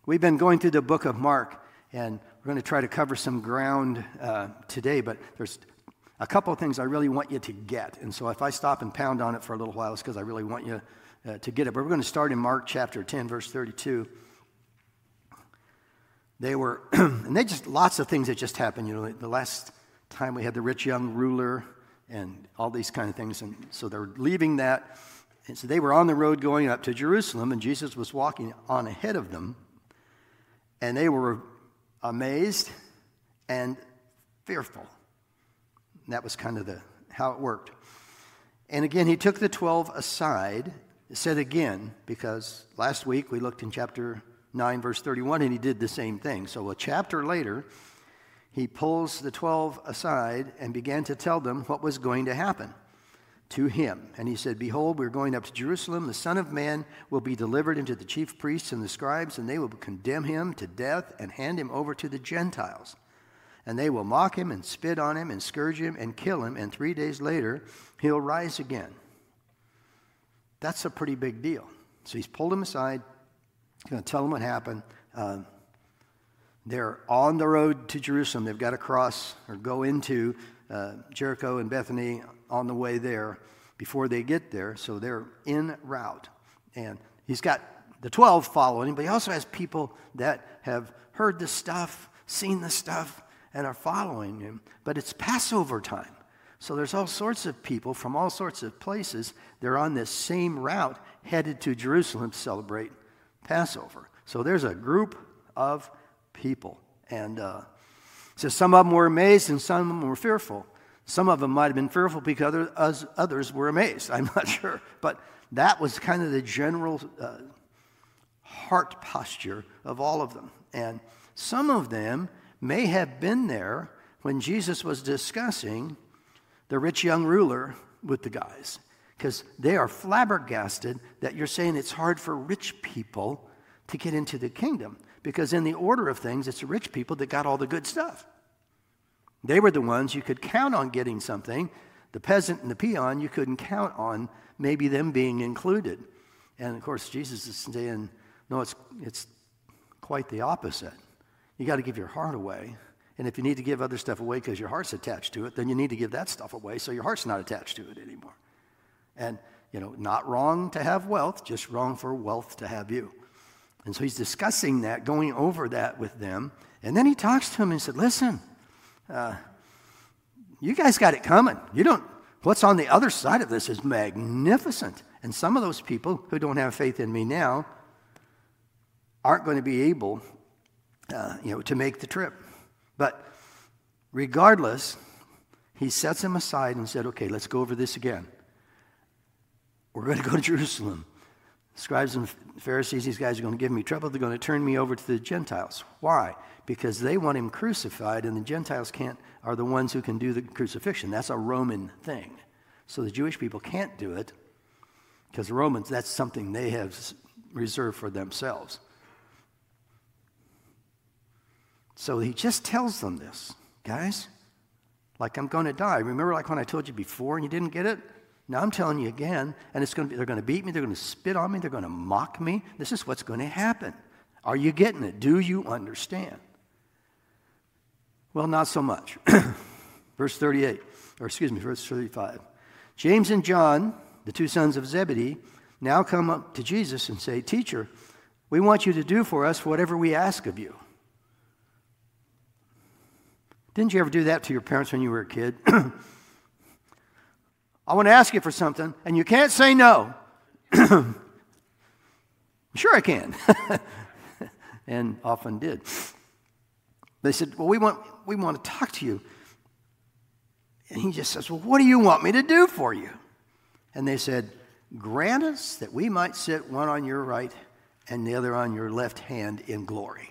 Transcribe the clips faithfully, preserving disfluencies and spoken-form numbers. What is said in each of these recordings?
We've been going through the book of Mark, and we're going to try to cover some ground uh, today, but there's a couple of things I really want you to get. And so if I stop and pound on it for a little while, it's because I really want you uh, to get it. But we're going to start in Mark chapter ten, verse thirty-two. They were, and they just, lots of things that just happened. You know, the last time we had the rich young ruler and all these kind of things. And so they're leaving that. And so they were on the road going up to Jerusalem, and Jesus was walking on ahead of them. And they were amazed and fearful. And that was kind of the how it worked. And again, he took the twelve aside, said again, because last week we looked in chapter nine, verse thirty-one, and he did the same thing. So a chapter later, he pulls the twelve aside and began to tell them what was going to happen to him. And he said, "Behold, we're going up to Jerusalem. The Son of Man will be delivered into the chief priests and the scribes, and they will condemn him to death and hand him over to the Gentiles. And they will mock him and spit on him and scourge him and kill him, and three days later he'll rise again." That's a pretty big deal. So he's pulled him aside. He's going to tell them what happened. Um, they're on the road to Jerusalem. They've got to cross or go into uh, Jericho and Bethany on the way there before they get there. So they're en route. And he's got the twelve following him, but he also has people that have heard the stuff, seen the stuff, and are following him. But it's Passover time. So there's all sorts of people from all sorts of places. They're on this same route headed to Jerusalem to celebrate Passover. So there's a group of people. And uh, so some of them were amazed and some of them were fearful. Some of them might have been fearful because others, others were amazed. I'm not sure. But that was kind of the general uh, heart posture of all of them. And some of them may have been there when Jesus was discussing the rich young ruler with the guys, because they are flabbergasted that you're saying it's hard for rich people to get into the kingdom, because in the order of things, it's the rich people that got all the good stuff. They were the ones you could count on getting something. The peasant and the peon, you couldn't count on maybe them being included. And of course, Jesus is saying, no, it's it's quite the opposite. You got to give your heart away. And if you need to give other stuff away because your heart's attached to it, then you need to give that stuff away so your heart's not attached to it anymore. And, you know, not wrong to have wealth, just wrong for wealth to have you. And so he's discussing that, going over that with them. And then he talks to them and said, listen, uh, you guys got it coming. You don't, what's on the other side of this is magnificent. And some of those people who don't have faith in me now aren't going to be able, uh, you know, to make the trip. But regardless, he sets him aside and said, okay, let's go over this again. We're going to go to Jerusalem. Scribes and Pharisees, these guys are going to give me trouble. They're going to turn me over to the Gentiles. Why? Because they want him crucified, and the Gentiles can't are the ones who can do the crucifixion. That's a Roman thing. So the Jewish people can't do it because the Romans, that's something they have reserved for themselves. So he just tells them this, guys, like I'm going to die. Remember like when I told you before and you didn't get it? Now I'm telling you again, and it's going to be, they're going to beat me, they're going to spit on me, they're going to mock me. This is what's going to happen. Are you getting it? Do you understand? Well, not so much. Verse thirty-eight, or excuse me, verse thirty-five. James and John, the two sons of Zebedee, now come up to Jesus and say, "Teacher, we want you to do for us whatever we ask of you." Didn't you ever do that to your parents when you were a kid? I want to ask you for something, and you can't say no. Sure I can. And often did. They said, well, we want, we want to talk to you. And he just says, well, what do you want me to do for you? And they said, grant us that we might sit one on your right and the other on your left hand in glory.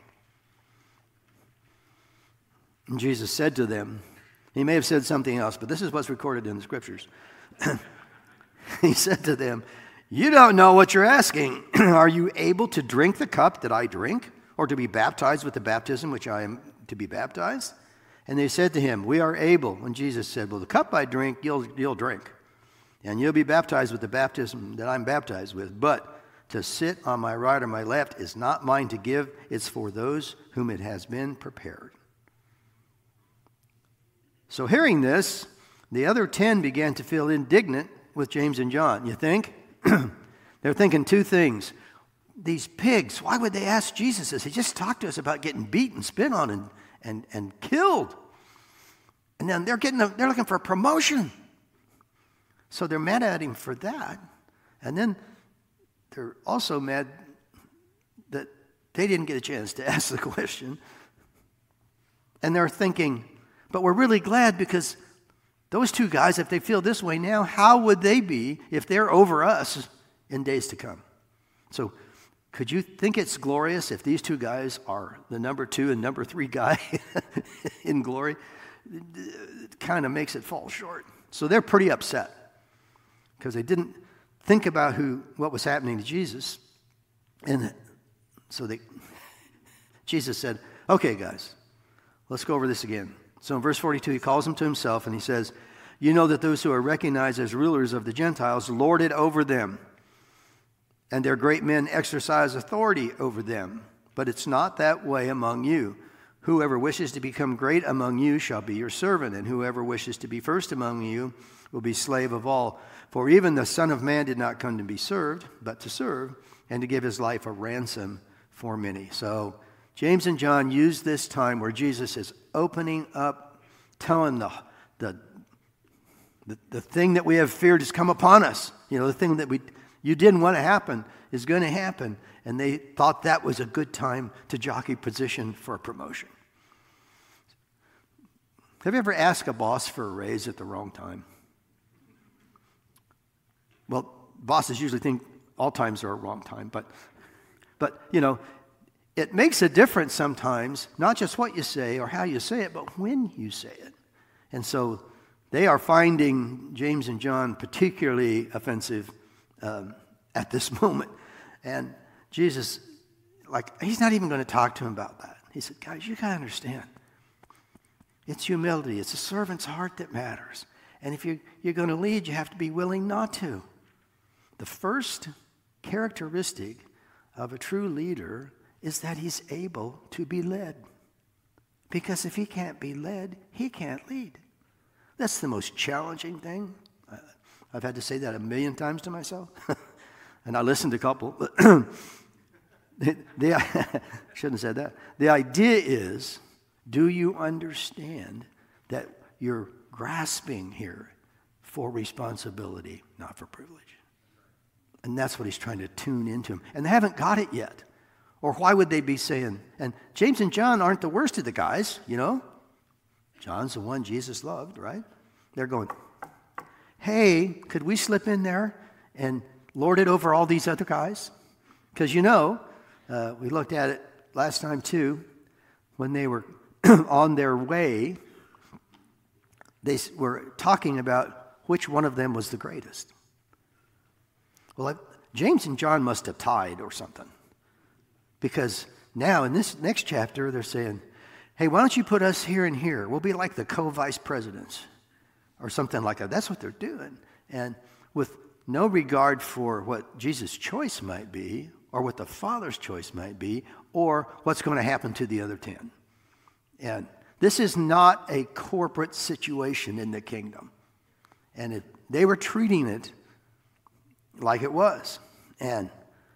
And Jesus said to them, he may have said something else, but this is what's recorded in the scriptures. He said to them, you don't know what you're asking. Are you able to drink the cup that I drink, or to be baptized with the baptism which I am to be baptized? And they said to him, we are able. And Jesus said, well, the cup I drink, you'll, you'll drink. And you'll be baptized with the baptism that I'm baptized with. But to sit on my right or my left is not mine to give. It's for those whom it has been prepared. So hearing this, the other ten began to feel indignant with James and John. You think? They're thinking two things. These pigs, why would they ask Jesus this? He just talked to us about getting beat and spit on and, and, and killed. And then they're getting a, they're looking for a promotion. So they're mad at him for that. And then they're also mad that they didn't get a chance to ask the question. And they're thinking, but we're really glad because those two guys, if they feel this way now, how would they be if they're over us in days to come? So could you think it's glorious if these two guys are the number two and number three guy in glory? It kind of makes it fall short. So they're pretty upset because they didn't think about who what was happening to Jesus. And so they, Jesus said, okay, guys, let's go over this again. So in verse forty-two, he calls them to himself and he says, you know that those who are recognized as rulers of the Gentiles lord it over them, and their great men exercise authority over them. But it's not that way among you. Whoever wishes to become great among you shall be your servant, and whoever wishes to be first among you will be slave of all. For even the Son of Man did not come to be served, but to serve, and to give his life a ransom for many. So James and John use this time where Jesus is opening up, telling the, the, the, the thing that we have feared has come upon us. You know, the thing that we you didn't want to happen is going to happen. And they thought that was a good time to jockey position for a promotion. Have you ever asked a boss for a raise at the wrong time? Well, bosses usually think all times are a wrong time, but, but you know, it makes a difference sometimes, not just what you say or how you say it, but when you say it. And so they are finding James and John particularly offensive um, at this moment. And Jesus, like, he's not even going to talk to him about that. He said, guys, you got to understand. It's humility. It's a servant's heart that matters. And if you, you're going to lead, you have to be willing not to. The first characteristic of a true leader is that he's able to be led. Because if he can't be led, he can't lead. That's the most challenging thing. I've had to say that a million times to myself. And I listened to a couple. the, the, I shouldn't have said that. The idea is, do you understand that you're grasping here for responsibility, not for privilege? And that's what he's trying to tune into him. And they haven't got it yet. Or why would they be saying, and James and John aren't the worst of the guys, you know? John's the one Jesus loved, right? They're going, hey, could we slip in there and lord it over all these other guys? Because, you know, uh, we looked at it last time too, when they were on their way, they were talking about which one of them was the greatest. Well, I, James and John must have tied or something. Because now in this next chapter, they're saying, hey, why don't you put us here and here? We'll be like the co-vice presidents or something like that. That's what they're doing. And with no regard for what Jesus' choice might be or what the Father's choice might be or what's going to happen to the other ten. And this is not a corporate situation in the kingdom. And it, they were treating it like it was. And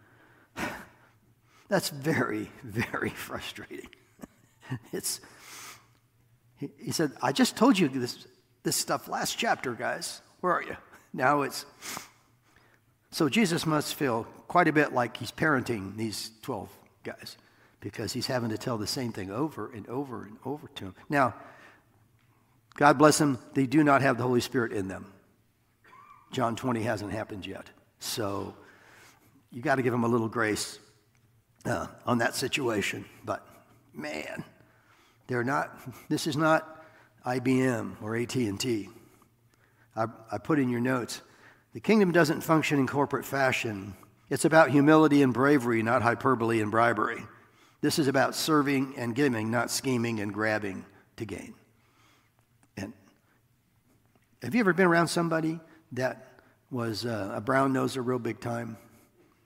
that's very, very frustrating. It's, he, he said, I just told you this, this stuff last chapter, guys. Where are you? Now it's, so Jesus must feel quite a bit like he's parenting these twelve guys because he's having to tell the same thing over and over and over to them. Now, God bless them, they do not have the Holy Spirit in them. John twenty hasn't happened yet. So you got to give them a little grace uh, on that situation. But man, they're not, this is not I B M or A T and T. I, I put in your notes, the kingdom doesn't function in corporate fashion. It's about humility and bravery, not hyperbole and bribery. This is about serving and giving, not scheming and grabbing to gain. And have you ever been around somebody that was uh, a brown noser real big time?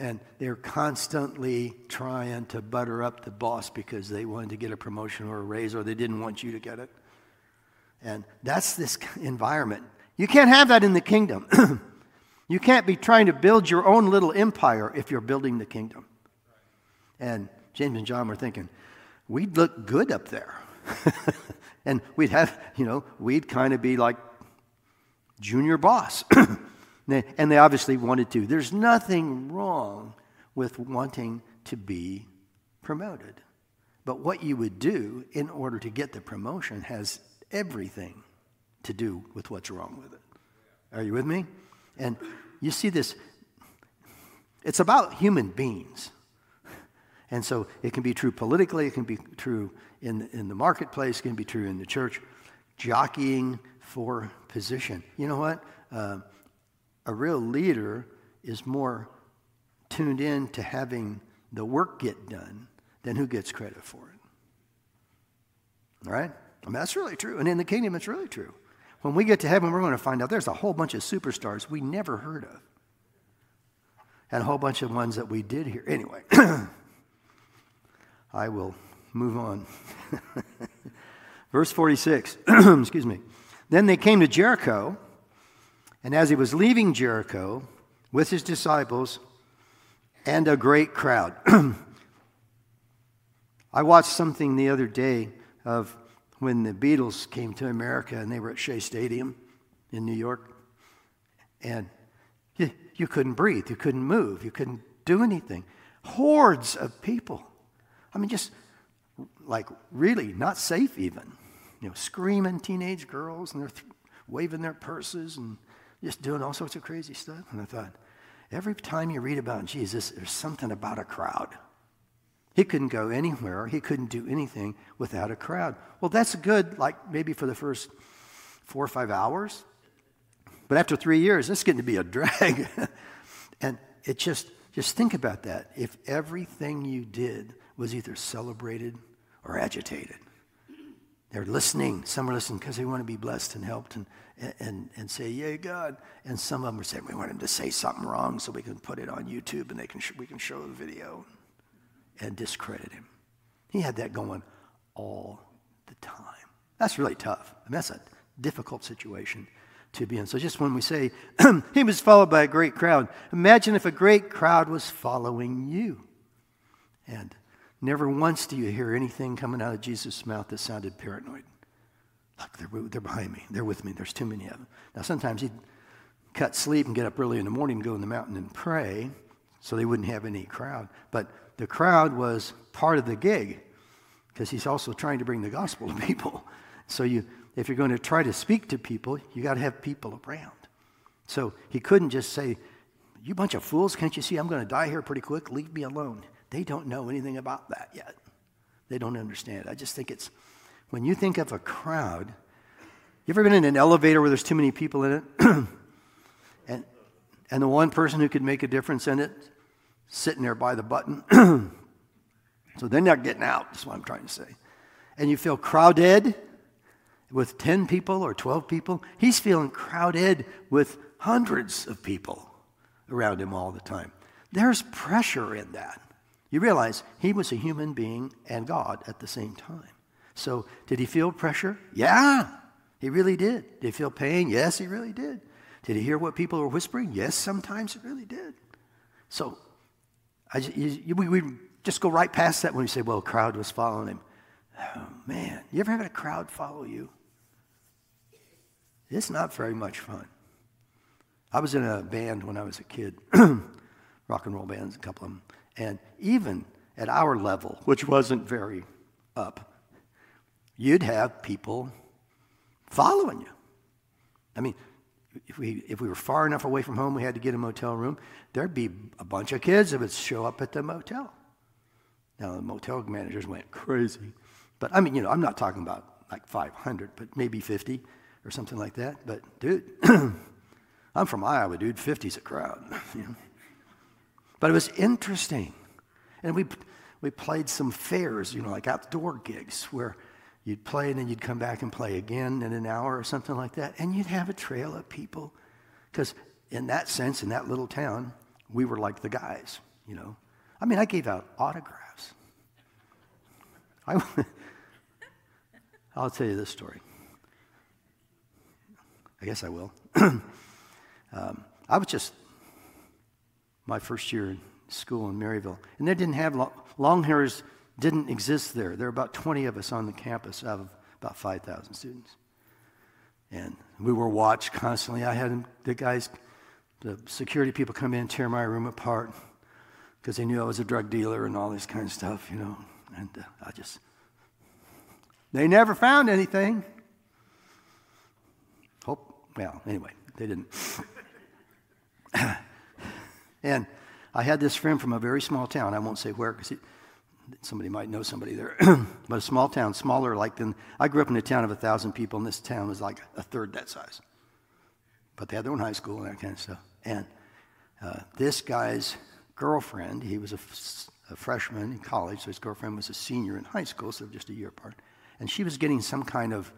And they're constantly trying to butter up the boss because they wanted to get a promotion or a raise, or they didn't want you to get it. And that's this environment. You can't have that in the kingdom. You can't be trying to build your own little empire if you're building the kingdom. And James and John were thinking, we'd look good up there. And we'd have, you know, we'd kind of be like junior boss. And they obviously wanted to. There's nothing wrong with wanting to be promoted. But what you would do in order to get the promotion has everything to do with what's wrong with it. Are you with me? And you see this, it's about human beings. And so it can be true politically, it can be true in, in the marketplace, it can be true in the church, jockeying for position. You know what? Uh, a real leader is more tuned in to having the work get done than who gets credit for it. All right? I mean, that's really true. And in the kingdom, it's really true. When we get to heaven, we're going to find out there's a whole bunch of superstars we never heard of. And a whole bunch of ones that we did hear. Anyway, I will move on. Verse forty-six, excuse me. Then they came to Jericho, and as he was leaving Jericho with his disciples and a great crowd. I watched something the other day of when the Beatles came to America and they were at Shea Stadium in New York. And you, you couldn't breathe, you couldn't move, you couldn't do anything. Hordes of people. I mean, just like really not safe even. You know, screaming teenage girls, and they're th- waving their purses and just doing all sorts of crazy stuff. And I thought, every time you read about Jesus, there's something about a crowd. He couldn't go anywhere. He couldn't do anything without a crowd. Well, that's good, like maybe for the first four or five hours. But after three years, it's getting to be a drag. And it just, just think about that. If everything you did was either celebrated or agitated. They're listening. Some are listening because they want to be blessed and helped and, and, and say, yay, God. And some of them are saying, we want him to say something wrong so we can put it on YouTube and they can sh- we can show the video and discredit him. He had that going all the time. That's really tough. I mean, that's a difficult situation to be in. So just when we say he was followed by a great crowd, imagine if a great crowd was following you. And never once do you hear anything coming out of Jesus' mouth that sounded paranoid. Look, they're, they're behind me. They're with me. There's too many of them. Now, sometimes he'd cut sleep and get up early in the morning and go in the mountain and pray so they wouldn't have any crowd. But the crowd was part of the gig because he's also trying to bring the gospel to people. So you, if you're going to try to speak to people, you got to have people around. So he couldn't just say, you bunch of fools, can't you see I'm going to die here pretty quick? Leave me alone. They don't know anything about that yet. They don't understand. I just think it's, when you think of a crowd, you ever been in an elevator where there's too many people in it? and and the one person who could make a difference in it, sitting there by the button. So they're not getting out, that's what I'm trying to say. And you feel crowded with ten people or twelve people. He's feeling crowded with hundreds of people around him all the time. There's pressure in that. You realize he was a human being and God at the same time. So did he feel pressure? Yeah, he really did. Did he feel pain? Yes, he really did. Did he hear what people were whispering? Yes, sometimes he really did. So I, you, we, we just go right past that when we say, well, a crowd was following him. Oh, man, you ever had a crowd follow you? It's not very much fun. I was in a band when I was a kid, rock and roll bands, a couple of them. And even at our level, which wasn't very up, you'd have people following you. I mean, if we if we were far enough away from home, we had to get a motel room, there'd be a bunch of kids that would show up at the motel. Now, the motel managers went crazy. But, I mean, you know, I'm not talking about like five hundred, but maybe fifty or something like that. But, dude, I'm from Iowa, dude. fifty's a crowd. You know? But it was interesting. And we we played some fairs, you know, like outdoor gigs where you'd play and then you'd come back and play again in an hour or something like that. And you'd have a trail of people. Because in that sense, in that little town, we were like the guys. you know. I mean, I gave out autographs. I, I'll tell you this story. I guess I will. um, I was just my first year in school in Maryville, and they didn't have long, long hairs. Didn't exist there. There were about twenty of us on the campus out of about five thousand students. And we were watched constantly. I had the guys, the security people come in and tear my room apart because they knew I was a drug dealer and all this kind of stuff, you know. And uh, I just, they never found anything. Hope, well, anyway, they didn't. And I had this friend from a very small town. I won't say where because somebody might know somebody there. But a small town, smaller like than, I grew up in a town of a thousand people, and this town was like a third that size. But they had their own high school and that kind of stuff. And uh, this guy's girlfriend, he was a, a freshman in college, so his girlfriend was a senior in high school, so just a year apart. And she was getting some kind of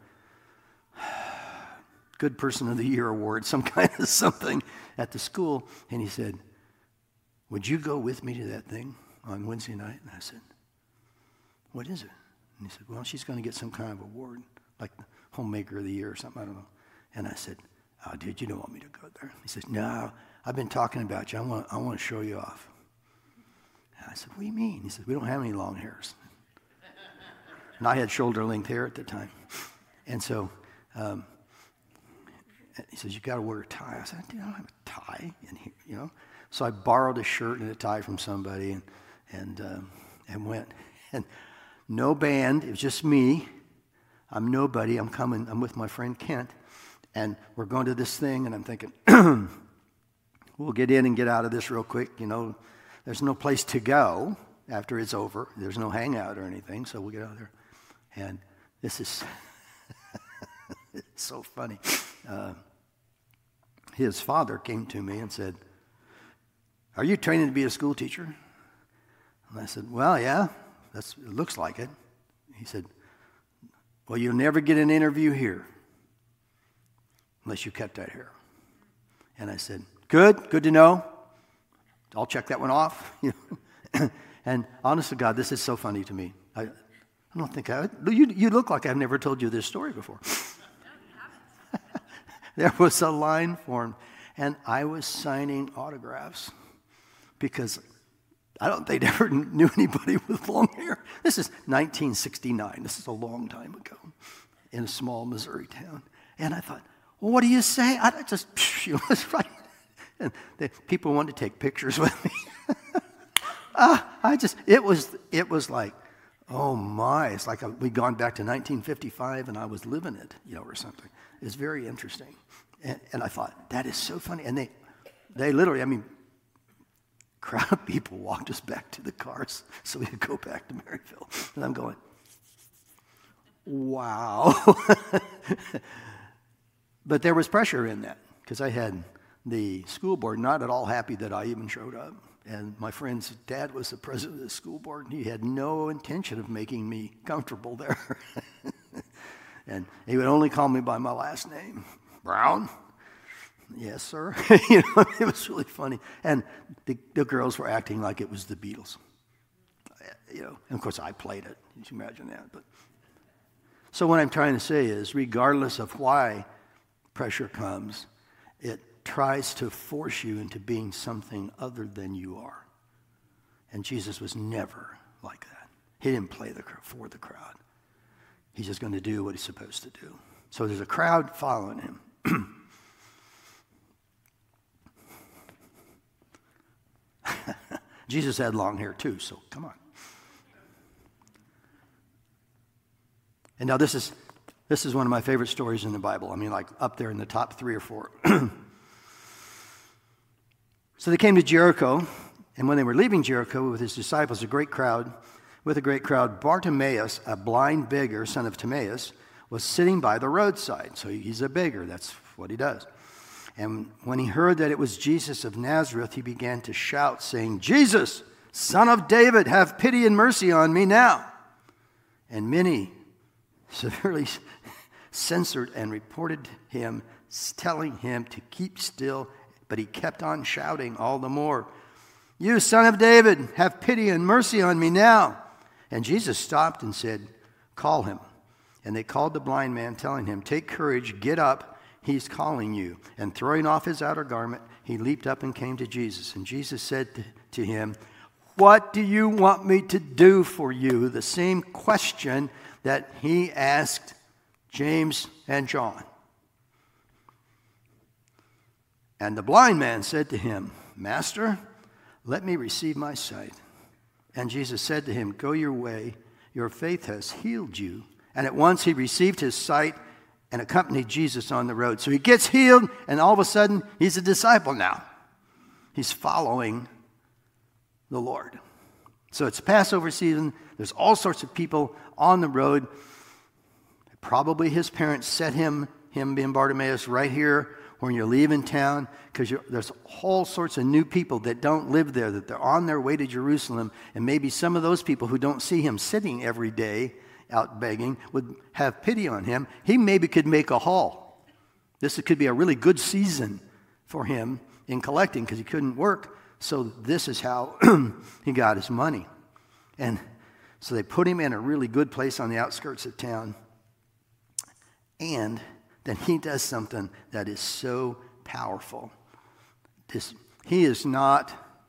Good Person of the Year award, some kind of something at the school. And he said, would you go with me to that thing on Wednesday night? And I said, what is it? And he said, well, she's going to get some kind of award, like the Homemaker of the Year or something, I don't know. And I said, oh, dude, you don't want me to go there. He said, no, I've been talking about you. I want, I want to show you off. And I said, what do you mean? He said, we don't have any long hairs. And I had shoulder-length hair at the time. And so um, he says, you got to wear a tie. I said, dude, I don't have a tie in here, you know. So I borrowed a shirt and a tie from somebody and and um, and went. And no band, it was just me. I'm nobody. I'm coming. I'm with my friend Kent. And we're going to this thing, and I'm thinking, we'll get in and get out of this real quick. You know, there's no place to go after it's over. There's no hangout or anything, so we'll get out of there. And this is it's so funny. Uh, his father came to me and said, are you training to be a school teacher? And I said, well, yeah, that's, it looks like it. He said, well, you'll never get an interview here unless you cut that hair. And I said, good, good to know. I'll check that one off. You know? And honest to God, this is so funny to me. I, I don't think I, you, you look like I've never told you this story before. There was a line formed, and I was signing autographs because I don't think they ever knew anybody with long hair. This is nineteen sixty-nine. This is a long time ago in a small Missouri town. And I thought, well, what do you say? I just, you know, that's right. And the people wanted to take pictures with me. uh, I just, it was, it was like, oh my, it's like we'd gone back to nineteen fifty-five and I was living it, you know, or something. It's very interesting. And, and I thought, that is so funny. And they, they literally, I mean, crowd of people walked us back to the cars so we could go back to Maryville. And I'm going, wow. But there was pressure in that because I had the school board not at all happy that I even showed up. And my friend's dad was the president of the school board, and he had no intention of making me comfortable there. And he would only call me by my last name. Brown? Yes, sir. You know, it was really funny. And the, the girls were acting like it was the Beatles. You know, and of course I played it. You can imagine that. But so what I'm trying to say is, regardless of why pressure comes, it tries to force you into being something other than you are. And Jesus was never like that. He didn't play the for the crowd. He's just going to do what he's supposed to do. So there's a crowd following him. Jesus had long hair too, so come on. And now this is this is one of my favorite stories in the Bible. I mean, like up there in the top three or four. So they came to Jericho, and when they were leaving Jericho with his disciples, a great crowd, with a great crowd, Bartimaeus, a blind beggar, son of Timaeus, was sitting by the roadside. So he's a beggar. That's what he does. And when he heard that it was Jesus of Nazareth, he began to shout, saying, Jesus, Son of David, have pity and mercy on me now. And many severely censored and reported him, telling him to keep still, but he kept on shouting all the more, You, son of David, have pity and mercy on me now. And Jesus stopped and said, call him. And they called the blind man, telling him, take courage, get up, he's calling you. And throwing off his outer garment, he leaped up and came to Jesus. And Jesus said to him, what do you want me to do for you? The same question that he asked James and John. And the blind man said to him, Master, let me receive my sight. And Jesus said to him, go your way, your faith has healed you. And at once he received his sight and accompanied Jesus on the road. So he gets healed, and all of a sudden, he's a disciple now. He's following the Lord. So it's Passover season. There's all sorts of people on the road. Probably his parents set him, him being Bartimaeus, right here when you're leaving town, because there's all sorts of new people that don't live there, that they're on their way to Jerusalem, and maybe some of those people who don't see him sitting every day out begging would have pity on him. He maybe could make a haul. This could be a really good season for him in collecting because he couldn't work, so this is how he got his money. And so they put him in a really good place on the outskirts of town, and then he does something that is so powerful. This, he is not,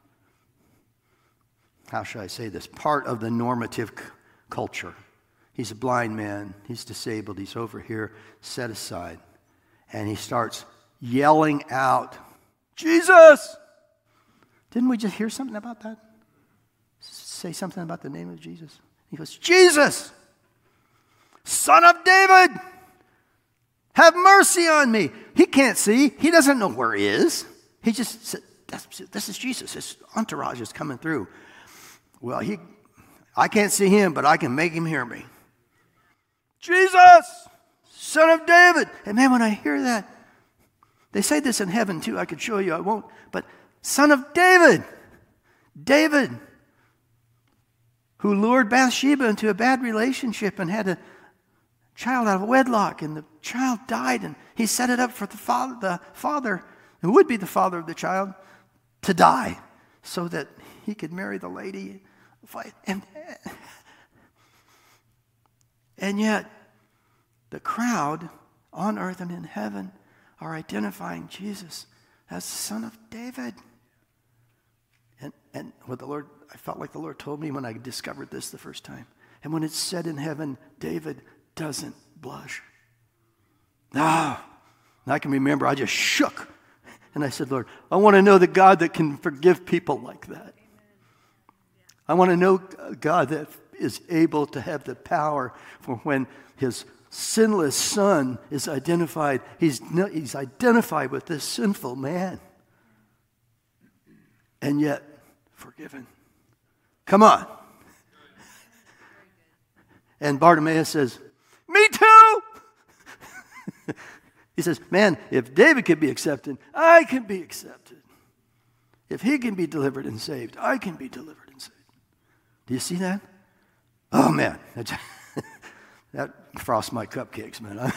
how should I say this, part of the normative c- culture. He's a blind man. He's disabled. He's over here, set aside. And he starts yelling out, Jesus! Didn't we just hear something about that? Say something about the name of Jesus. He goes, Jesus! Son of David! Have mercy on me. He can't see. He doesn't know where he is. He just said, this is Jesus. His entourage is coming through. Well, he, I can't see him, but I can make him hear me. Jesus, son of David. And man, when I hear that, they say this in heaven too. I could show you, I won't. But son of David, David, who lured Bathsheba into a bad relationship and had a child out of wedlock, and the child died, and he set it up for the father, the father, who would be the father of the child, to die, so that he could marry the lady. And, and yet, the crowd on earth and in heaven are identifying Jesus as the Son of David. And, and what the Lord, I felt like the Lord told me when I discovered this the first time. And when it's said in heaven, David doesn't blush. Ah, and I can remember I just shook. And I said, Lord, I want to know the God that can forgive people like that. I want to know a God that is able to have the power for when his sinless son is identified, he's, he's identified with this sinful man. And yet, forgiven. Come on. And Bartimaeus says, me too. He says, man, if David can be accepted, I can be accepted. If he can be delivered and saved, I can be delivered and saved. Do you see that? Oh, man. That frosts my cupcakes, man.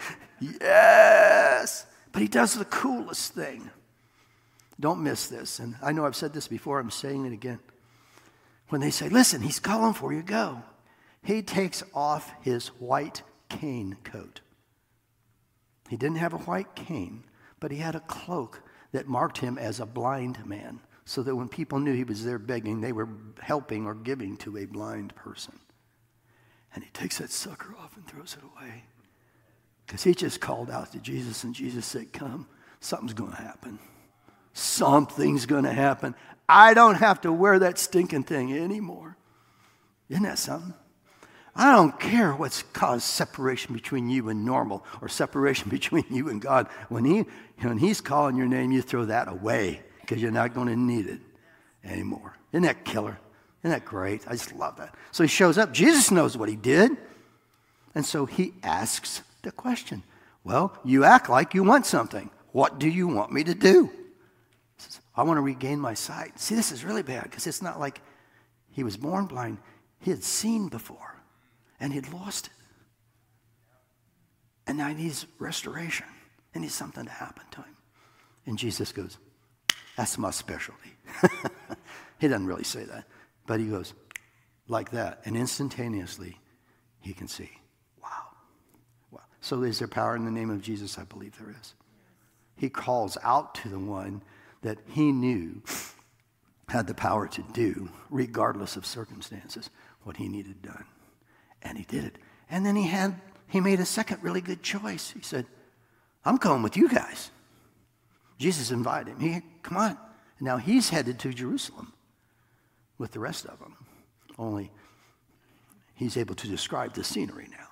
Yes. But he does the coolest thing. Don't miss this. And I know I've said this before. I'm saying it again. When they say, listen, he's calling for you, go. He takes off his white cane coat. He didn't have a white cane, but he had a cloak that marked him as a blind man, so that when people knew he was there begging, they were helping or giving to a blind person. And he takes that sucker off and throws it away, because he just called out to Jesus, and Jesus said, come, something's going to happen. Something's going to happen. I don't have to wear that stinking thing anymore. Isn't that something? I don't care what's caused separation between you and normal, or separation between you and God. When he, when he's calling your name, you throw that away, because you're not going to need it anymore. Isn't that killer? Isn't that great? I just love that. So he shows up. Jesus knows what he did. And so he asks the question. Well, you act like you want something. What do you want me to do? He says, I want to regain my sight. See, this is really bad, because it's not like he was born blind. He had seen before, and he'd lost it. And now he needs restoration. He needs something to happen to him. And Jesus goes, that's my specialty. He doesn't really say that. But he goes like that. And instantaneously, he can see. Wow. Wow. So is there power in the name of Jesus? I believe there is. He calls out to the one that he knew had the power to do, regardless of circumstances, what he needed done. And he did it. And then he had he made a second really good choice. He said, I'm going with you guys. Jesus invited him. He, come on. And now he's headed to Jerusalem with the rest of them. Only he's able to describe the scenery now.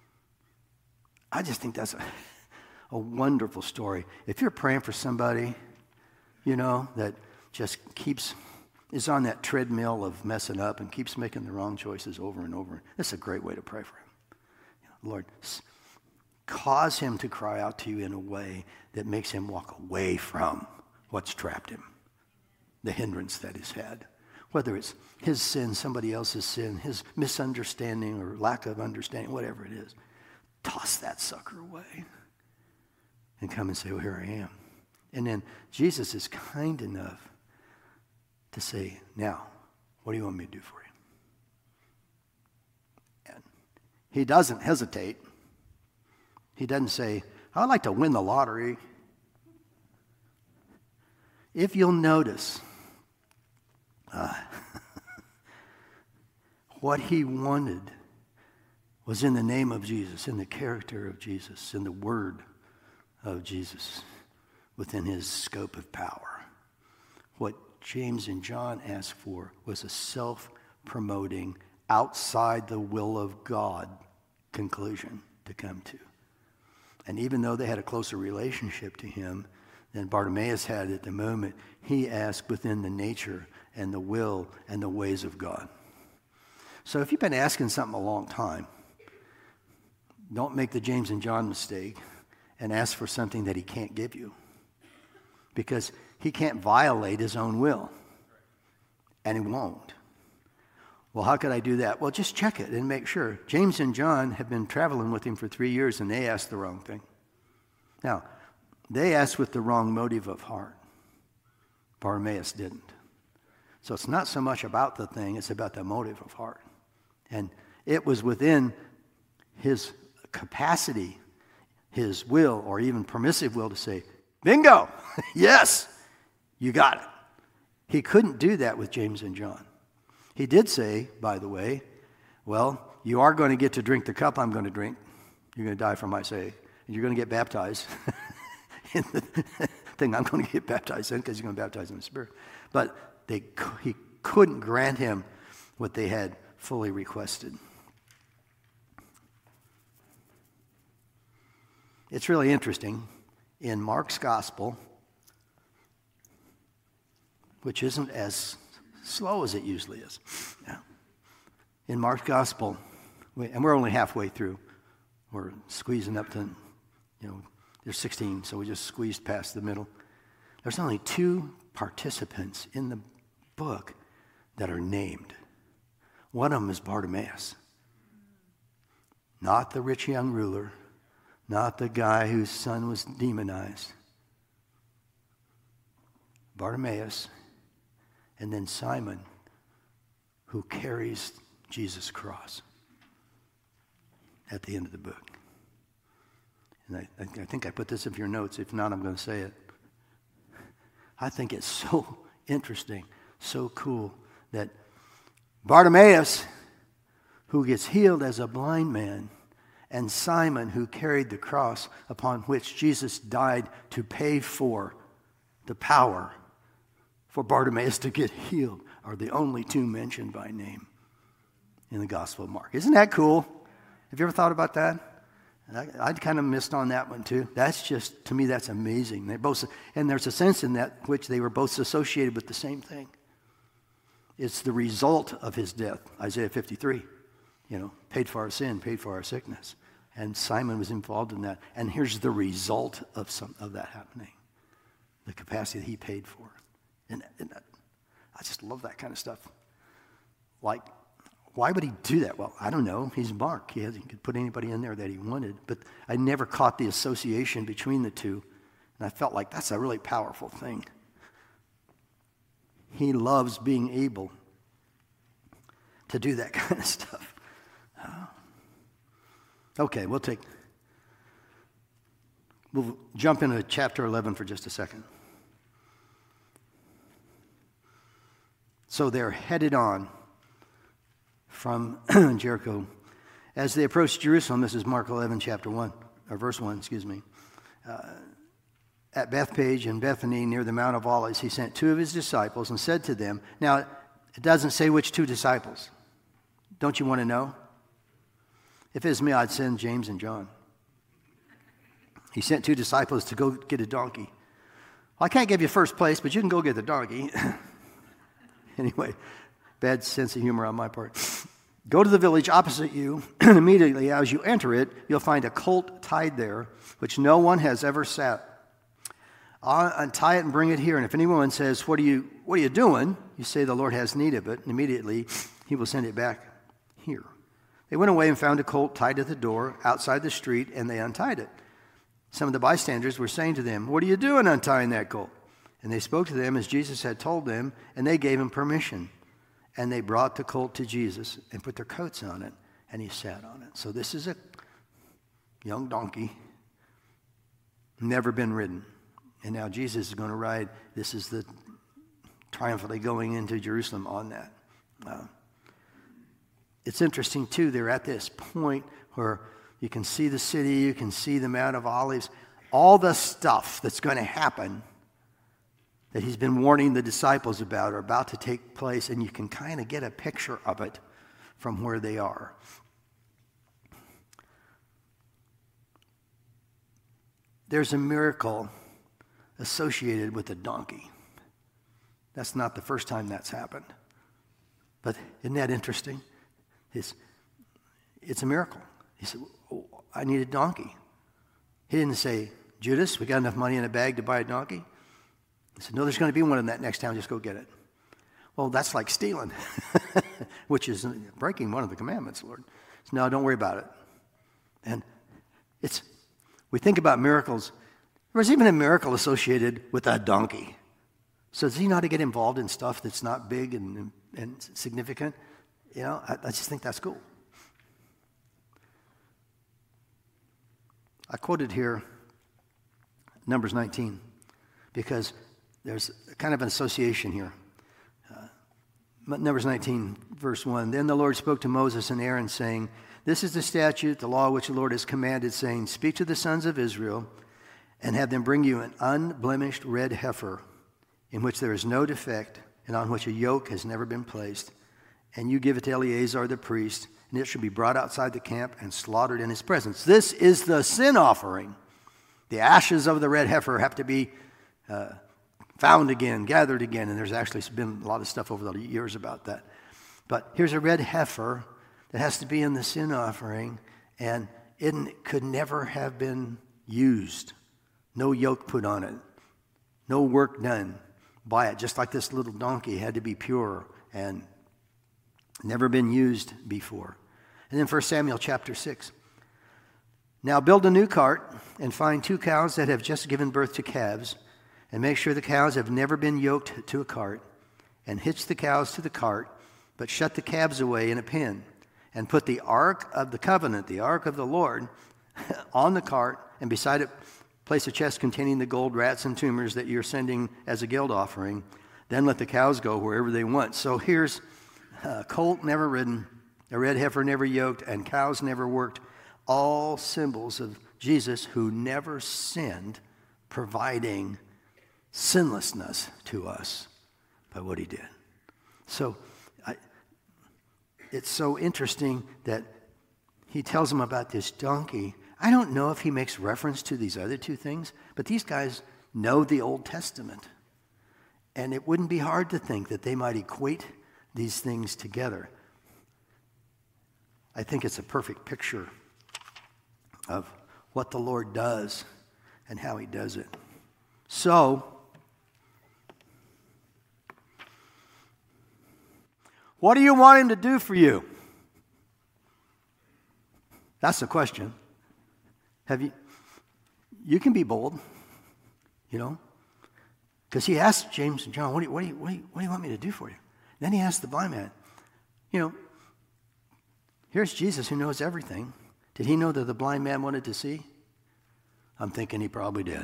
I just think that's a, a wonderful story. If you're praying for somebody, you know, that just keeps, is on that treadmill of messing up and keeps making the wrong choices over and over, that's a great way to pray for him. Lord, cause him to cry out to you in a way that makes him walk away from what's trapped him, the hindrance that he's had. Whether it's his sin, somebody else's sin, his misunderstanding or lack of understanding, whatever it is, toss that sucker away and come and say, well, here I am. And then Jesus is kind enough to say, now, what do you want me to do for you? And he doesn't hesitate. He doesn't say, I'd like to win the lottery. If you'll notice, uh, what he wanted was in the name of Jesus, in the character of Jesus, in the word of Jesus, within his scope of power. What James and John asked for was a self-promoting, outside the will of God conclusion to come to. And even though they had a closer relationship to him than Bartimaeus had at the moment, he asked within the nature and the will and the ways of God. So if you've been asking something a long time, don't make the James and John mistake and ask for something that he can't give you, because he can't violate his own will, and he won't. Well, how could I do that? Well, just check it and make sure. James and John have been traveling with him for three years, and they asked the wrong thing. Now, they asked with the wrong motive of heart. Bartimaeus didn't. So it's not so much about the thing, it's about the motive of heart. And it was within his capacity, his will, or even permissive will to say, bingo, yes, you got it. He couldn't do that with James and John. He did say, by the way, well, you are going to get to drink the cup I'm going to drink. You're going to die for my sake. And you're going to get baptized in the thing I'm going to get baptized in, because you're going to baptize in the Spirit. But they, he couldn't grant him what they had fully requested. It's really interesting. In Mark's gospel, which isn't as slow as it usually is. Yeah. In Mark's gospel, we, and we're only halfway through. We're squeezing up to, you know, there's sixteen, so we just squeezed past the middle. There's only two participants in the book that are named. One of them is Bartimaeus. Not the rich young ruler, not the guy whose son was demonized. Bartimaeus, and then Simon, who carries Jesus' cross at the end of the book. And I, I think I put this in your notes. If not, I'm going to say it. I think it's so interesting, so cool, that Bartimaeus, who gets healed as a blind man, and Simon, who carried the cross upon which Jesus died to pay for the power for Bartimaeus to get healed, are the only two mentioned by name in the Gospel of Mark. Isn't that cool? Have you ever thought about that? I, I'd kind of missed on that one too. That's just, to me, that's amazing. They both, and there's a sense in that which they were both associated with the same thing. It's the result of his death. Isaiah fifty-three, you know, paid for our sin, paid for our sickness. And Simon was involved in that. And here's the result of some of that happening. The capacity that he paid for. And, and that, I just love that kind of stuff. Like, why would he do that? Well, I don't know. He's Mark. He, has, he could put anybody in there that he wanted. But I never caught the association between the two. And I felt like that's a really powerful thing. He loves being able to do that kind of stuff. Okay, we'll take, we'll jump into chapter eleven for just a second. So they're headed on from Jericho. As they approached Jerusalem, this is Mark eleven, chapter one, or verse one, excuse me. Uh, at Bethpage and Bethany near the Mount of Olives, he sent two of his disciples and said to them, now it doesn't say which two disciples. Don't you want to know? If it was me, I'd send James and John. He sent two disciples to go get a donkey. Well, I can't give you first place, but you can go get the donkey. Anyway, bad sense of humor on my part. Go to the village opposite you, and immediately as you enter it, you'll find a colt tied there, which no one has ever sat. I'll untie it and bring it here. And if anyone says, what are you, what are you doing? You say, the Lord has need of it. And immediately he will send it back here. They went away and found a colt tied at the door outside the street, and they untied it. Some of the bystanders were saying to them, what are you doing untying that colt? And they spoke to them as Jesus had told them, and they gave him permission. And they brought the colt to Jesus and put their coats on it, and he sat on it. So this is a young donkey, never been ridden. And now Jesus is going to ride. This is the triumphantly going into Jerusalem on that. Uh, it's interesting, too, they're at this point where you can see the city, you can see the Mount of Olives, all the stuff that's going to happen that he's been warning the disciples about are about to take place, and you can kind of get a picture of it from where they are. There's a miracle associated with a donkey. That's not the first time that's happened. But isn't that interesting? It's, it's a miracle. He said, oh, I need a donkey. He didn't say, Judas, we got enough money in a bag to buy a donkey? He said, no, there's going to be one in that next town. Just go get it. Well, that's like stealing, which is breaking one of the commandments, Lord. So, no, don't worry about it. And it's, we think about miracles. There's even a miracle associated with a donkey. So does he know how to get involved in stuff that's not big and, and significant? You know, I, I just think that's cool. I quoted here Numbers nineteen because there's kind of an association here. Uh, Numbers nineteen, verse one. Then the Lord spoke to Moses and Aaron, saying, this is the statute, the law which the Lord has commanded, saying, speak to the sons of Israel and have them bring you an unblemished red heifer in which there is no defect and on which a yoke has never been placed. And you give it to Eleazar the priest, and it shall be brought outside the camp and slaughtered in his presence. This is the sin offering. The ashes of the red heifer have to be uh, found again, gathered again, and there's actually been a lot of stuff over the years about that. But here's a red heifer that has to be in the sin offering, and it could never have been used. No yoke put on it. No work done by it. Just like this little donkey had to be pure and never been used before. And then First Samuel chapter six. Now build a new cart and find two cows that have just given birth to calves, and make sure the cows have never been yoked to a cart, and hitch the cows to the cart, but shut the calves away in a pen, and put the ark of the covenant, the ark of the Lord, on the cart, and beside it place a chest containing the gold, rats, and tumors that you're sending as a guilt offering. Then let the cows go wherever they want. So here's a colt never ridden, a red heifer never yoked, and cows never worked. All symbols of Jesus who never sinned, providing sinlessness to us by what he did. So I, it's so interesting that he tells them about this donkey. I don't know if he makes reference to these other two things, but these guys know the Old Testament. And it wouldn't be hard to think that they might equate these things together. I think it's a perfect picture of what the Lord does and how he does it. So, what do you want him to do for you? That's the question. Have you, you can be bold, you know. Because he asked James and John, what do, you, what, do you, what, do you, what do you want me to do for you? Then he asked the blind man, you know, here's Jesus who knows everything. Did he know that the blind man wanted to see? I'm thinking he probably did.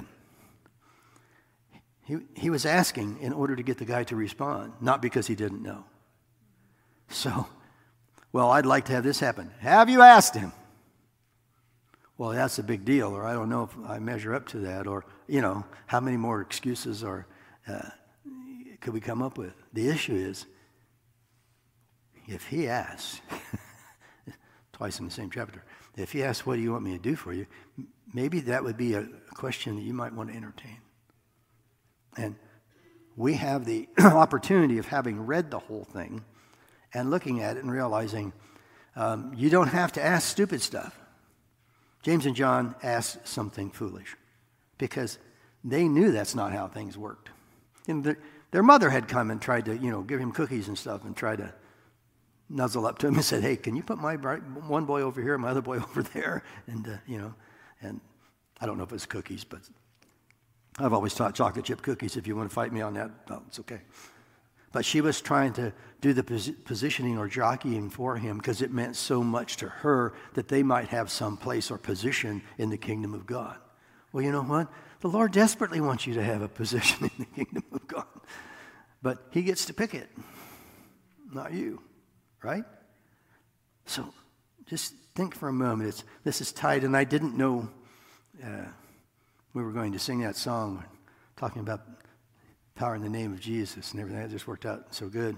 He, he was asking in order to get the guy to respond, not because he didn't know. So, well, I'd like to have this happen. Have you asked him? Well, that's a big deal, or I don't know if I measure up to that, or, you know, how many more excuses or uh, could we come up with? The issue is, if he asks, twice in the same chapter, if he asks, what do you want me to do for you? Maybe that would be a question that you might want to entertain. And we have the opportunity of having read the whole thing and looking at it and realizing um, you don't have to ask stupid stuff. James and John asked something foolish because they knew that's not how things worked. And their, their mother had come and tried to, you know, give him cookies and stuff and tried to nuzzle up to him and said, hey, can you put my one boy over here and my other boy over there? And, uh, you know, and I don't know if it's cookies, but I've always taught chocolate chip cookies. If you want to fight me on that, well, it's okay. But she was trying to do the pos- positioning or jockeying for him because it meant so much to her that they might have some place or position in the kingdom of God. Well, you know what? The Lord desperately wants you to have a position in the kingdom of God. But he gets to pick it, not you, right? So just think for a moment. It's, this is tied, and I didn't know uh, we were going to sing that song talking about power in the name of Jesus and everything. That just worked out so good.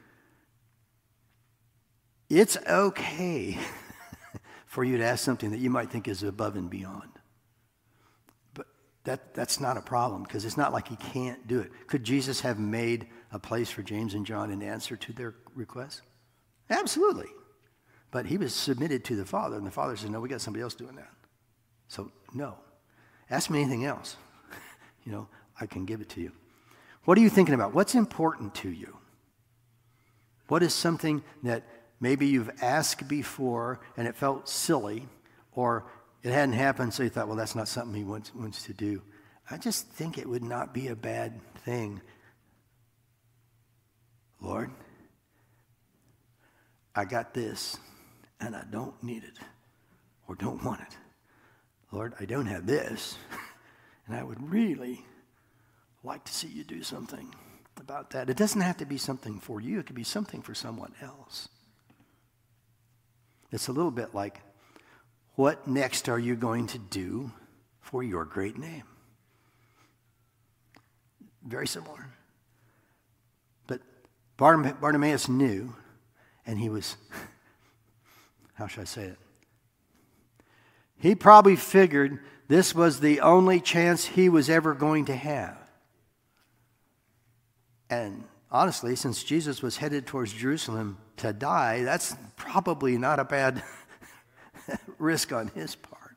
It's okay for you to ask something that you might think is above and beyond. But that that's not a problem because it's not like he can't do it. Could Jesus have made a place for James and John in answer to their request? Absolutely. But he was submitted to the Father, and the Father said, no, we got somebody else doing that. So, no. Ask me anything else. You know, I can give it to you. What are you thinking about? What's important to you? What is something that maybe you've asked before and it felt silly, or it hadn't happened, so you thought, well, that's not something he wants, wants to do. I just think it would not be a bad thing. Lord, I got this, and I don't need it, or don't want it. Lord, I don't have this, and I would really like to see you do something about that. It doesn't have to be something for you. It could be something for someone else. It's a little bit like, what next are you going to do for your great name? Very similar. But Bartimaeus knew, and he was, how should I say it? He probably figured this was the only chance he was ever going to have. And honestly, since Jesus was headed towards Jerusalem to die, that's probably not a bad risk on his part.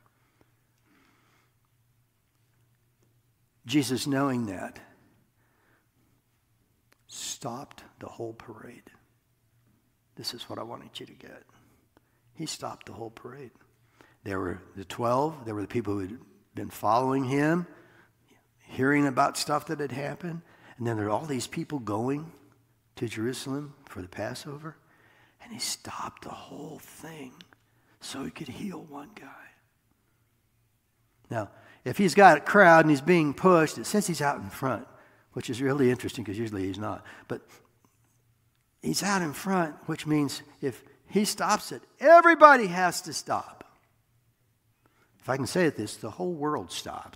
Jesus, knowing that, stopped the whole parade. This is what I wanted you to get. He stopped the whole parade. There were the twelve. There were the people who had been following him, hearing about stuff that had happened. And then there were all these people going to Jerusalem for the Passover. And he stopped the whole thing so he could heal one guy. Now, if he's got a crowd and he's being pushed, it says he's out in front, which is really interesting because usually he's not. But he's out in front, which means if he stops it, everybody has to stop. If I can say it this, the whole world stopped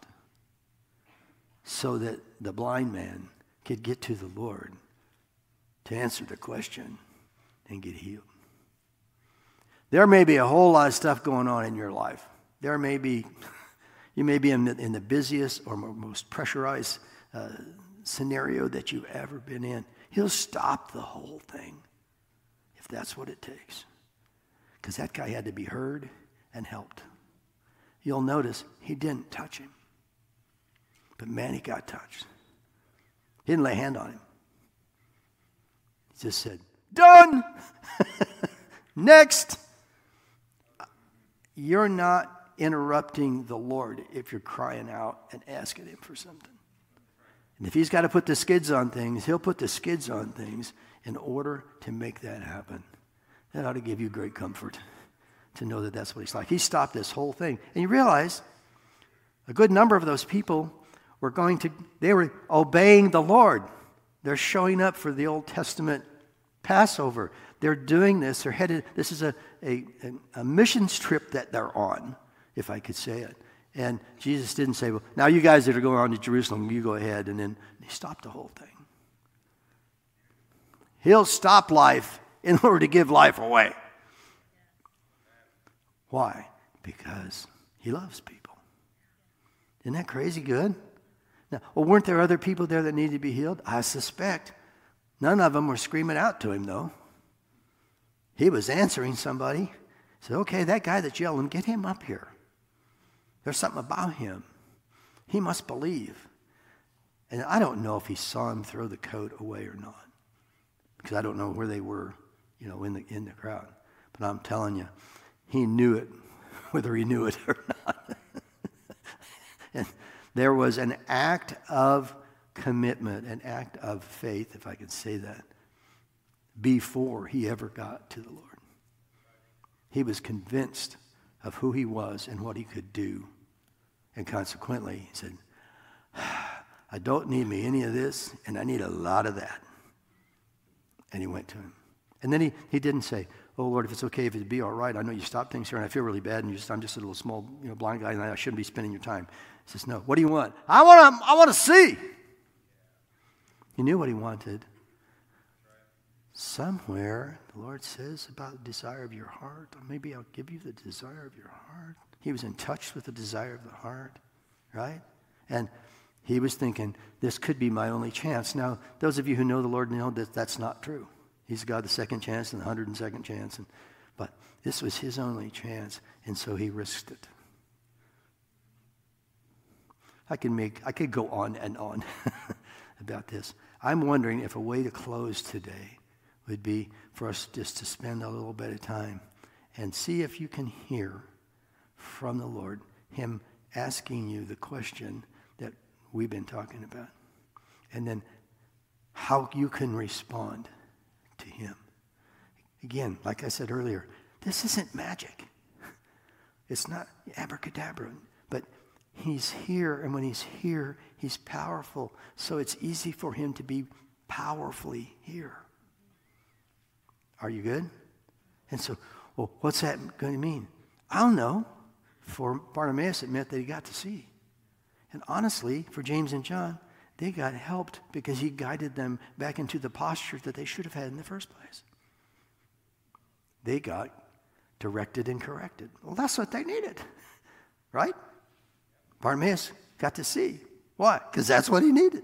so that the blind man could get to the Lord to answer the question and get healed. There may be a whole lot of stuff going on in your life. There may be, you may be in the, in the busiest or most pressurized uh, scenario that you've ever been in. He'll stop the whole thing if that's what it takes. Because that guy had to be heard and helped. You'll notice he didn't touch him. But man, he got touched. He didn't lay a hand on him. He just said, done! Next! You're not interrupting the Lord if you're crying out and asking him for something. And if he's got to put the skids on things, he'll put the skids on things in order to make that happen. That ought to give you great comfort to know that that's what he's like. He stopped this whole thing. And you realize a good number of those people were going to, they were obeying the Lord. They're showing up for the Old Testament Passover. They're doing this. They're headed, this is a, a, a missions trip that they're on, if I could say it. And Jesus didn't say, well, now you guys that are going on to Jerusalem, you go ahead. And then he stopped the whole thing. He'll stop life in order to give life away. Why? Because he loves people. Isn't that crazy good? Now, well, weren't there other people there that needed to be healed? I suspect. None of them were screaming out to him, though. He was answering somebody. He said, okay, that guy that's yelling, get him up here. There's something about him. He must believe. And I don't know if he saw him throw the coat away or not, because I don't know where they were, you know, in the in the crowd. But I'm telling you, he knew it, whether he knew it or not. And there was an act of commitment, an act of faith, if I could say that, before he ever got to the Lord. He was convinced of who he was and what he could do. And consequently, he said, I don't need me any of this, and I need a lot of that. And he went to him. And then he, he didn't say, oh, Lord, if it's okay, if it'd be all right, I know you stopped things here, and I feel really bad, and you just, I'm just a little small, you know, blind guy, and I shouldn't be spending your time. He says, no, what do you want? I want to I want to see. He knew what he wanted. Somewhere, the Lord says about the desire of your heart, or maybe I'll give you the desire of your heart. He was in touch with the desire of the heart, right? And he was thinking, this could be my only chance. Now, those of you who know the Lord know that that's not true. He's God the second chance and the hundred and second chance. And, but this was his only chance, and so he risked it. I can make, I could go on and on about this. I'm wondering if a way to close today would be for us just to spend a little bit of time and see if you can hear from the Lord him asking you the question that we've been talking about. And then how you can respond to him. Again, like I said earlier, this isn't magic. It's not abracadabra, but he's here, and when he's here, he's powerful. So it's easy for him to be powerfully here. Are you good? And so, well, what's that going to mean? I don't know. For Bartimaeus, it meant that he got to see. And honestly, for James and John, they got helped because he guided them back into the posture that they should have had in the first place. They got directed and corrected. Well, that's what they needed, right? Bartimaeus got to see. Why? Because that's what he needed.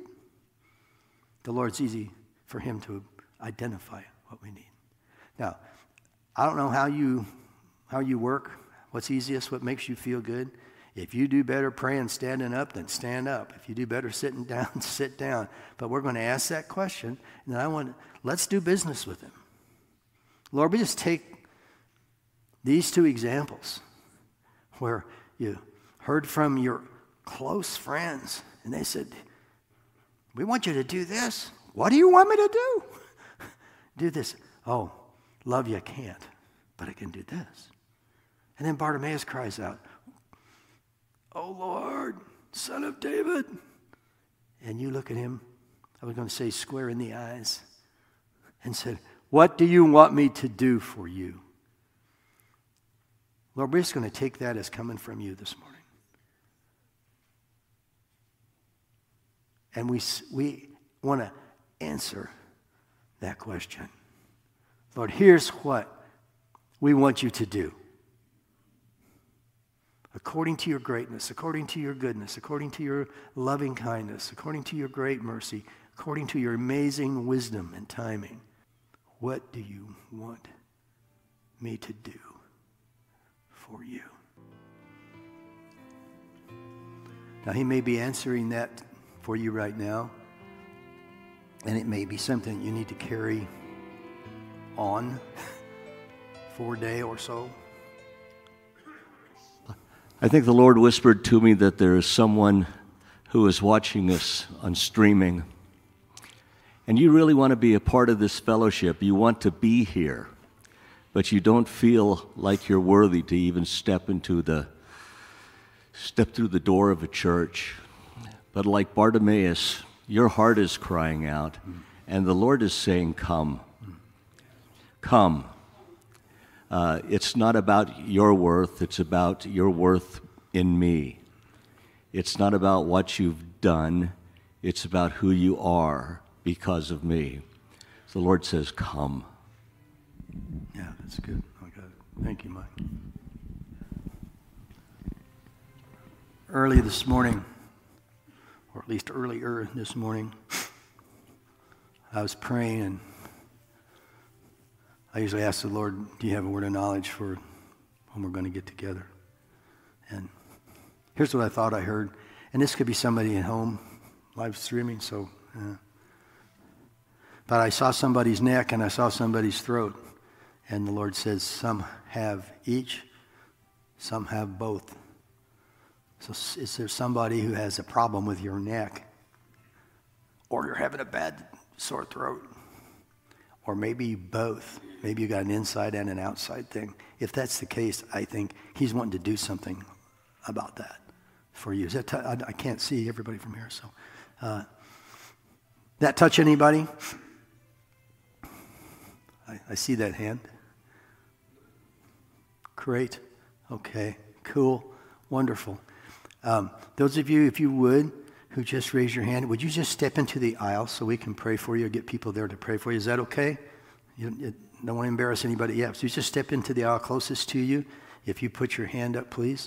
The Lord's easy for him to identify what we need. Now, I don't know how you how you work, what's easiest, what makes you feel good. If you do better praying standing up, then stand up. If you do better sitting down, sit down. But we're going to ask that question, and I want let's do business with him. Lord, we just take these two examples where you heard from your close friends, and they said, we want you to do this. What do you want me to do? Do this. Oh, love you can't, but I can do this. And then Bartimaeus cries out, oh, Lord, Son of David. And you look at him, I was going to say square in the eyes, and said, what do you want me to do for you? Lord, we're just going to take that as coming from you this morning. And we, we want to answer that question. Lord, here's what we want you to do. According to your greatness, according to your goodness, according to your loving kindness, according to your great mercy, according to your amazing wisdom and timing, what do you want me to do for you? Now, he may be answering that for you right now, and it may be something you need to carry on for a day or so. I think the Lord whispered to me that there is someone who is watching us on streaming, and you really want to be a part of this fellowship, you want to be here, but you don't feel like you're worthy to even step into the, step through the door of a church. But like Bartimaeus, your heart is crying out, and the Lord is saying, come, come. Uh, it's not about your worth, it's about your worth in me. It's not about what you've done, it's about who you are because of me. So the Lord says, come. Yeah, that's good. Okay. Thank you, Mike. Early this morning, or at least earlier this morning, I was praying, and I usually ask the Lord, do you have a word of knowledge for when we're going to get together? And here's what I thought I heard. And this could be somebody at home, live streaming, so. Uh, but I saw somebody's neck and I saw somebody's throat. And the Lord says, some have each, some have both. So is there somebody who has a problem with your neck? Or you're having a bad sore throat? Or maybe both. Maybe you got an inside and an outside thing. If that's the case, I think he's wanting to do something about that for you. Is that t- I, I can't see everybody from here, so. Uh, that touch anybody? I, I see that hand. Great. Okay. Cool. Wonderful. Um, those of you, if you would, who just raised your hand, would you just step into the aisle so we can pray for you or get people there to pray for you? Is that okay? You, you don't want to embarrass anybody yet. So you just step into the aisle closest to you. If you put your hand up, please.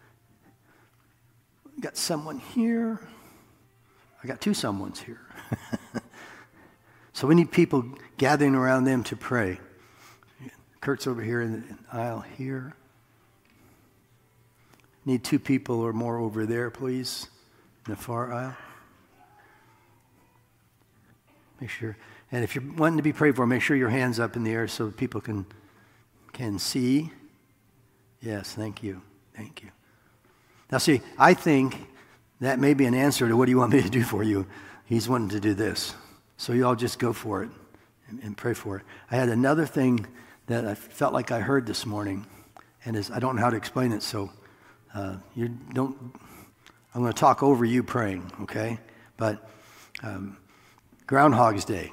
Got someone here. I got two someones here. So we need people gathering around them to pray. Kurt's over here in the aisle here. Need two people or more over there, please, in the far aisle. Make sure. And if you're wanting to be prayed for, make sure your hand's up in the air so people can can see. Yes, thank you. Thank you. Now see, I think that may be an answer to what do you want me to do for you. He's wanting to do this. So you all just go for it and, and pray for it. I had another thing that I felt like I heard this morning, and is, I don't know how to explain it, so uh, you don't, I'm going to talk over you praying, okay? But um, Groundhog's Day.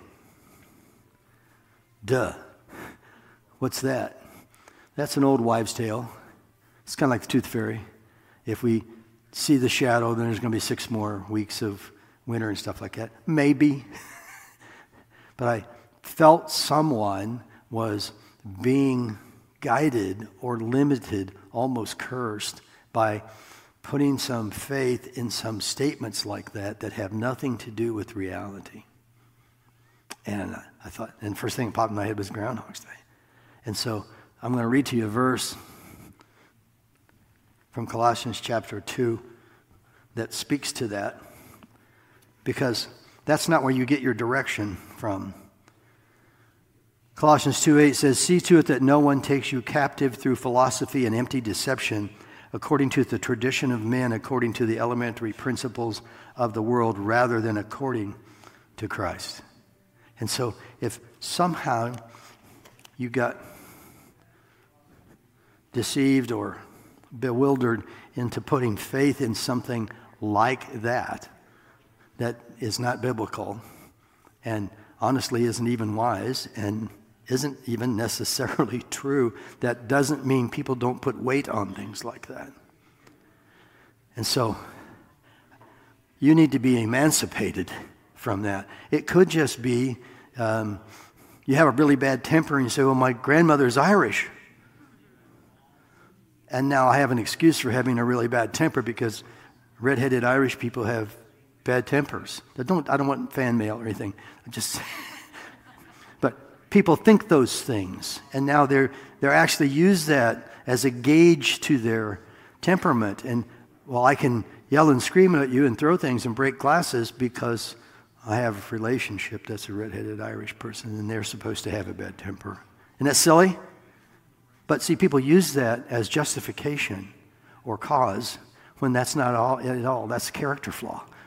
Duh. What's that? That's an old wives' tale. It's kind of like the Tooth Fairy. If we see the shadow, then there's going to be six more weeks of winter and stuff like that. Maybe. But I felt someone was being guided or limited, almost cursed, by putting some faith in some statements like that that have nothing to do with reality. And I thought, and the first thing that popped in my head was Groundhog's Day. And so I'm going to read to you a verse from Colossians chapter two that speaks to that, because that's not where you get your direction from. Colossians two eight says, see to it that no one takes you captive through philosophy and empty deception, according to the tradition of men, according to the elementary principles of the world, rather than according to Christ. And so if somehow you got deceived or bewildered into putting faith in something like that, that is not biblical and honestly isn't even wise and isn't even necessarily true, that doesn't mean people don't put weight on things like that. And so you need to be emancipated from that. It could just be um, you have a really bad temper and you say, well, my grandmother's Irish. And now I have an excuse for having a really bad temper because redheaded Irish people have bad tempers. I don't, I don't want fan mail or anything. I just, but people think those things, and now they're they're actually use that as a gauge to their temperament. And well, I can yell and scream at you and throw things and break glasses because I have a relationship that's a redheaded Irish person, and they're supposed to have a bad temper. Isn't that silly? But see, people use that as justification or cause when that's not all at all. That's a character flaw.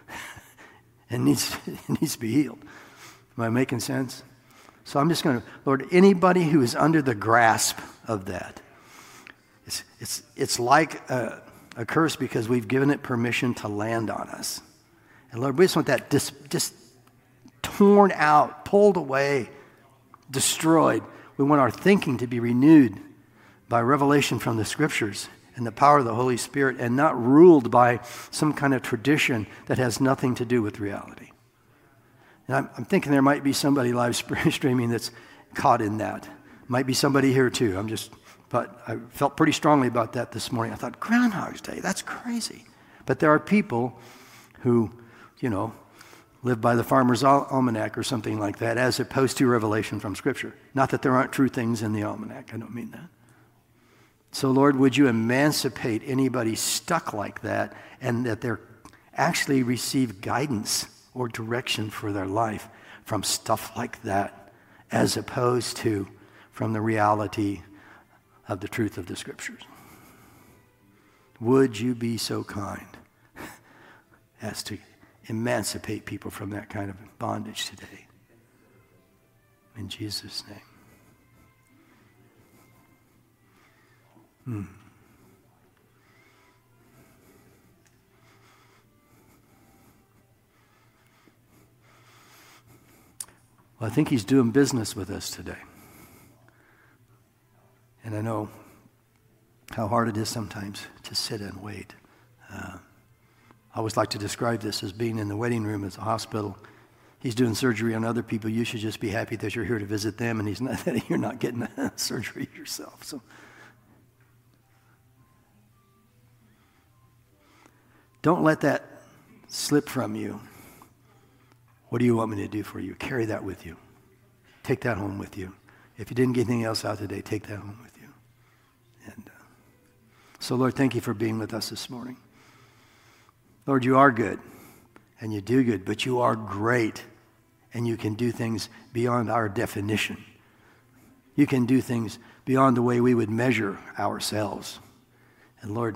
and needs, it needs to be healed. Am I making sense? So I'm just going to, Lord, anybody who is under the grasp of that, it's, it's, it's like a, a curse because we've given it permission to land on us. And Lord, we just want that dis, just torn out, pulled away, destroyed. We want our thinking to be renewed by revelation from the Scriptures and the power of the Holy Spirit, and not ruled by some kind of tradition that has nothing to do with reality. And I'm, I'm thinking there might be somebody live streaming that's caught in that. Might be somebody here too. I'm just, but I felt pretty strongly about that this morning. I thought, Groundhog's Day, that's crazy. But there are people who, you know, live by the Farmer's Al- Almanac or something like that, as opposed to revelation from Scripture. Not that there aren't true things in the Almanac. I don't mean that. So, Lord, would you emancipate anybody stuck like that, and that they actually receive guidance or direction for their life from stuff like that, as opposed to from the reality of the truth of the Scriptures. Would you be so kind as to emancipate people from that kind of bondage today? In Jesus' name. Hmm. Well, I think he's doing business with us today. And I know how hard it is sometimes to sit and wait. Uh, I always like to describe this as being in the waiting room at the hospital. He's doing surgery on other people. You should just be happy that you're here to visit them, and he's not, that you're not getting surgery yourself. So, don't let that slip from you. What do you want me to do for you? Carry that with you. Take that home with you. If you didn't get anything else out today, take that home with you. And uh, so, Lord, thank you for being with us this morning. Lord, you are good, and you do good, but you are great, and you can do things beyond our definition. You can do things beyond the way we would measure ourselves. And Lord,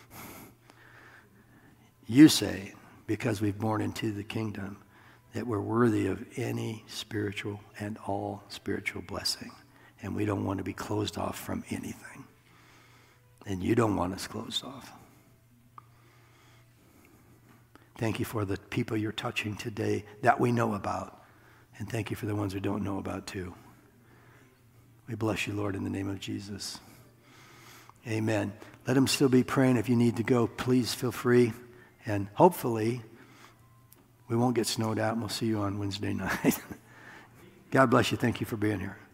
you say, because we've born into the kingdom, that we're worthy of any spiritual and all spiritual blessing. And we don't want to be closed off from anything. And you don't want us closed off. Thank you for the people you're touching today that we know about. And thank you for the ones we don't know about too. We bless you, Lord, in the name of Jesus. Amen. Let them still be praying. If you need to go, please feel free. And hopefully, we won't get snowed out, and we'll see you on Wednesday night. God bless you. Thank you for being here.